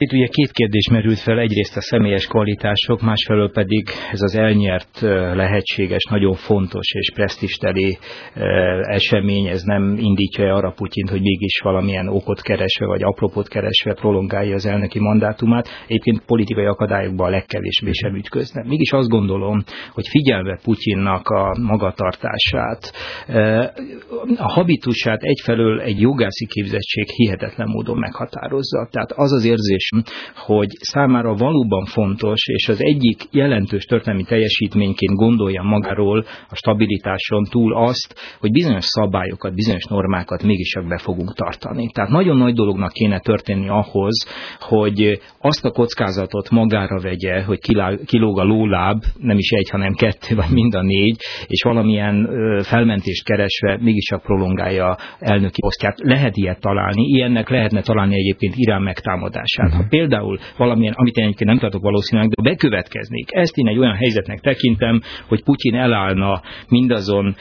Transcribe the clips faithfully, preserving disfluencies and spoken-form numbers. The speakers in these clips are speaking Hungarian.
Itt ugye két kérdés merült fel, egyrészt a személyes kvalitások, másfelől pedig ez az elnyert, lehetséges, nagyon fontos és presztízsteli esemény, ez nem indítja arra Putyint, hogy mégis valamilyen okot keresve, vagy apropót keresve prolongálja az elnöki mandátumát. Egyébként politikai akadályokban a legkevésbé sem ütközne. Mégis azt gondolom, hogy figyelve Putyinnak a magatartását, a habitusát egyfelől egy jogászi képzettség hihetetlen módon meghatározza. Tehát az az érzés, hogy számára valóban fontos, és az egyik jelentős történelmi teljesítményként gondolja magáról a stabilitáson túl azt, hogy bizonyos szabályokat, bizonyos normákat mégis csak be fogunk tartani. Tehát nagyon nagy dolognak kéne történni ahhoz, hogy azt a kockázatot magára vegye, hogy kilóg a lóláb, nem is egy, hanem kettő, vagy mind a négy, és valamilyen felmentést keresve mégiscsak prolongálja elnöki posztját. Lehet ilyet találni, ilyennek lehetne találni egyébként Irán megtámadását. Ha például valamilyen, amit én egyébként nem tartok valószínűleg, de bekövetkeznék. Ezt én egy olyan helyzetnek tekintem, hogy Putyin elállna mindazon,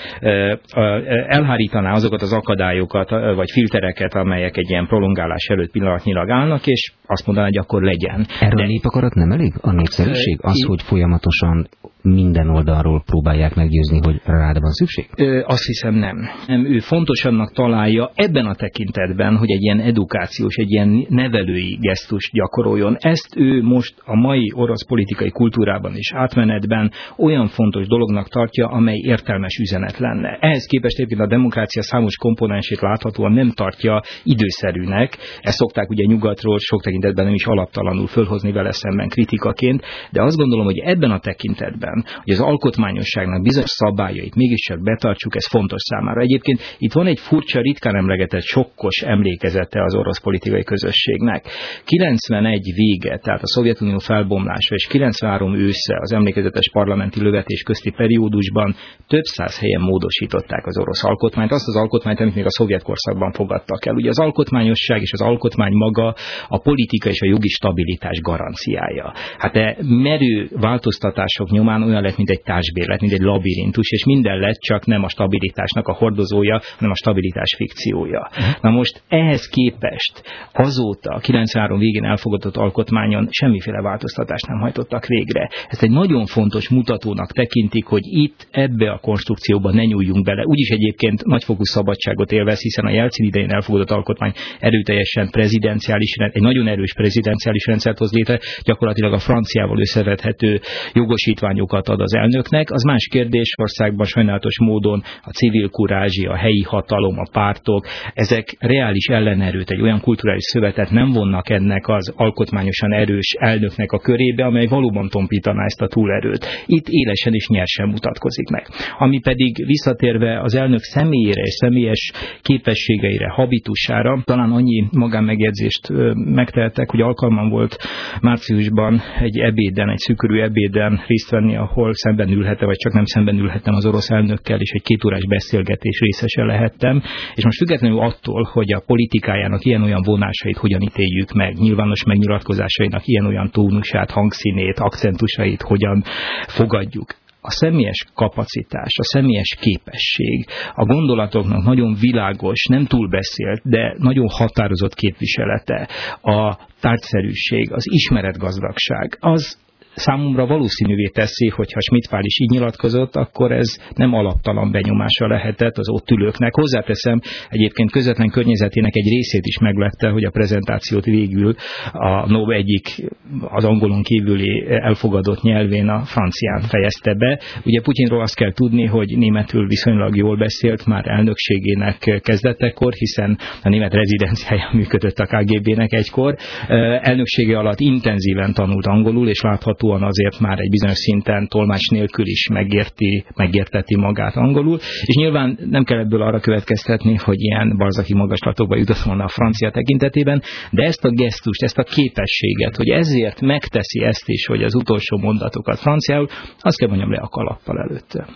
elhárítaná azokat az akadályokat, vagy filtereket, amelyek egy ilyen prolongálás előtt pillanatnyilag állnak, és azt mondaná, hogy akkor legyen. Erről de... a népakarat nem elég? A népszerűség? Az, hogy folyamatosan minden oldalról próbálják meggyőzni, hogy rád van szükség? Ö, azt hiszem nem. nem. Ő fontosabbnak találja ebben a tekintetben, hogy egy ilyen edukációs, egy ilyen nevelői gesztust gyakoroljon. Ezt ő most a mai orosz politikai kultúrában és átmenetben olyan fontos dolognak tartja, amely értelmes üzenet lenne. Ehhez képest egyébként a demokrácia számos komponensét láthatóan nem tartja időszerűnek. Ezt szokták ugye nyugatról sok tekintetben nem is alaptalanul fölhozni vele szemben kritikaként, de azt gondolom, hogy ebben a tekintetben, hogy az alkotmányosságnak bizonyos szabályait mégiscsak betartsuk, ez fontos számára. Egyébként itt van egy furcsa, ritkán emlegetett, sokkos emlékezete az orosz politikai közösségnek. kilencvenegy vége, tehát a Szovjetunió felbomlása, és kilencvenhárom ősze az emlékezetes parlamenti lövetés közti periódusban több száz helyen módosították az orosz alkotmányt, azt az alkotmányt, amit még a szovjet korszakban fogadtak el. Ugye az alkotmányosság és az alkotmány maga a politika és a jogi stabilitás garanciája. Hát e merő változtatások nyomán olyan lett, mint egy társbérlet, mint egy labirintus, és minden lett, csak nem a stabilitásnak a hordozója, hanem a stabilitás fikciója. Na most ehhez képest azóta a kilencvenhárom végén elfogadott alkotmányon semmiféle változtatást nem hajtottak végre. Ezt egy nagyon fontos mutatónak tekintik, hogy itt ebbe a konstrukcióba ne nyúljunk bele. Úgyis egyébként nagyfokú szabadságot élvez, hiszen a Jelcin idején elfogadott alkotmány erőteljesen prezidenciális, egy nagyon erős prezidenciális rendszert hoz létre, gyakorlatilag a franciával összevethető jogosítványokat ad az elnöknek. Az más kérdés, országban sajnálatos módon a civil kurázsi, a helyi hatalom, a pártok, ezek reális ellenerőt, egy olyan kulturális szövetet nem vonnak ennek az alkotmányosan erős elnöknek a körébe, amely valóban tompítaná ezt a túlerőt. Itt élesen és nyersen mutatkozik meg. Ami pedig visszatérve az elnök személyére és személyes képességeire, habitusára, talán annyi magánmegjegyzést megtehetek, hogy alkalmam volt márciusban egy ebéden, egy szűkörű ebéden részt venni, ahol szemben ülhettem, vagy csak nem szemben ülhettem az orosz elnökkel, és egy kétórás beszélgetés részese lehettem. És most függetlenül attól, hogy a politikájának ilyen-olyan vonásait hogyan ítéljük meg, nyilvános megnyilatkozásainak ilyen-olyan tónusát, hangszínét, akcentusait hogyan fogadjuk, a személyes kapacitás, a személyes képesség, a gondolatoknak nagyon világos, nem túlbeszélt, de nagyon határozott képviselete, a tárgyszerűség, az ismeretgazdagság, az számomra valószínűvé teszi, hogyha Schmidt Pál is így nyilatkozott, akkor ez nem alaptalan benyomása lehetett az ott ülőknek. Hozzáteszem, egyébként közvetlen környezetének egy részét is meglepte, hogy a prezentációt végül a NOB egyik az angolon kívüli elfogadott nyelvén, a francián fejezte be. Ugye Putyinról azt kell tudni, hogy németül viszonylag jól beszélt már elnökségének kezdetekor, hiszen a német rezidenciája működött a ká gé bének egykor. Elnöksége alatt intenzíven tanult angolul, és látható azért már egy bizonyos szinten tolmács nélkül is megérti, megérteti magát angolul, és nyilván nem kell ebből arra következtetni, hogy ilyen balzaki magaslatokba jutott volna a francia tekintetében, de ezt a gesztust, ezt a képességet, hogy ezért megteszi ezt is, hogy az utolsó mondatokat franciául, azt kell mondjam le a kalappal előtte.